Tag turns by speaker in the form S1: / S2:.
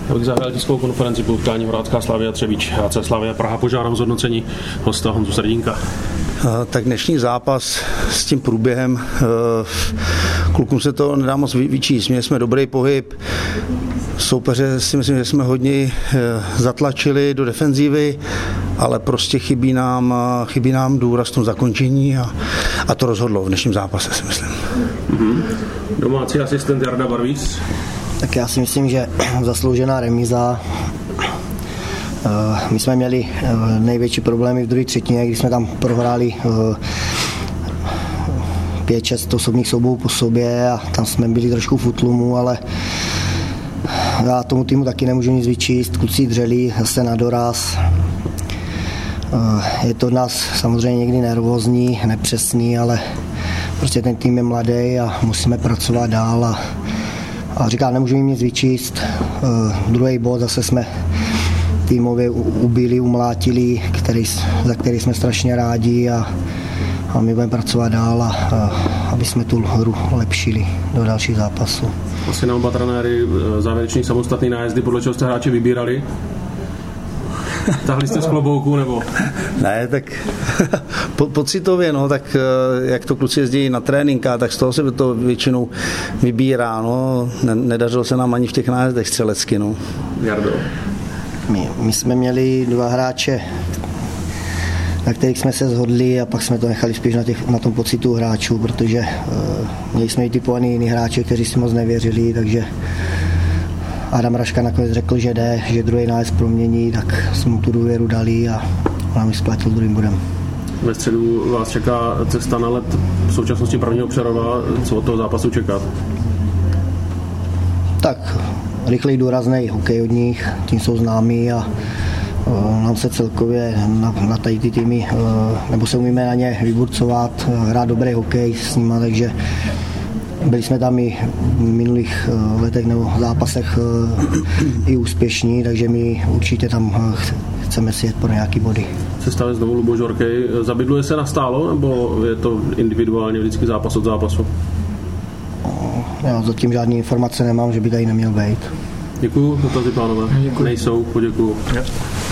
S1: Já bych zahájil tiskovou konferenci po utkání Horácká Slavia Třebíč. AC Slavia Praha, požádám zhodnocení hosta Honzu Srdínka.
S2: Tak dnešní zápas s tím průběhem, klukům se to nedá moc vyčíst. Měli jsme dobrý pohyb, soupeře si myslím, že jsme hodně zatlačili do defenzívy, ale prostě chybí nám důraz v tom zakončení a to rozhodlo v dnešním zápase, si myslím.
S1: Domácí asistent Jarda Barvíz.
S3: Tak já si myslím, že zasloužená remíza. My jsme měli největší problémy v druhé třetině, když jsme tam prohráli 5-6 osobních soubojů po sobě a tam jsme byli trošku v útlumu, ale já tomu týmu taky nemůžu nic vyčíst. Kluci dřeli zase na doraz. Je to od nás samozřejmě někdy nervózní, nepřesný, ale prostě ten tým je mladý a musíme pracovat dál a říkám, nemůžu jim nic vyčíst. Druhý bod zase jsme týmově ubili, umlátili, za který jsme strašně rádi a my budeme pracovat dál, aby jsme tu hru lepšili do dalších zápasů.
S1: Asi na oba trenéry závěrečný samostatný nájezdy, podle čeho jste hráči vybírali? Tahli jste z klobouku, nebo?
S2: Ne, tak pocitově, no, tak jak to kluci jezdí na tréninka, tak z toho se to většinou vybírá, no. Nedařilo se nám ani v těch nájezdech střelecky, no.
S1: Jardo.
S3: My jsme měli 2 hráče, na kterých jsme se shodli a pak jsme to nechali spíš na tom pocitu hráčů, protože měli jsme i typovaný jiný hráče, kteří si moc nevěřili, takže Adam Raška nakonec řekl, že jde, že druhý nájezd promění, tak jsme mu tu důvěru dali a nám ji splatil druhým bodem.
S1: Ve středu vás čeká cesta na led v současnosti prvního Přerova. Co od toho zápasu čekat?
S3: Tak rychlej důrazný hokej od nich, tím jsou známí a nám se celkově na tady ty týmy, nebo se umíme na ně vyburcovat, hrát dobrý hokej s nima, takže byli jsme tam i v minulých letech nebo zápasech i úspěšní, takže my určitě tam chceme si jet pro nějaký body.
S1: Sestave znovu Luboš Horkej. Zabydluje se na stálo, nebo je to individuálně vždycky zápas od zápasu?
S3: Já zatím žádné informace nemám, že by tady neměl být.
S1: Děkuju, dotazy pánové. Nejsou, poděkuju.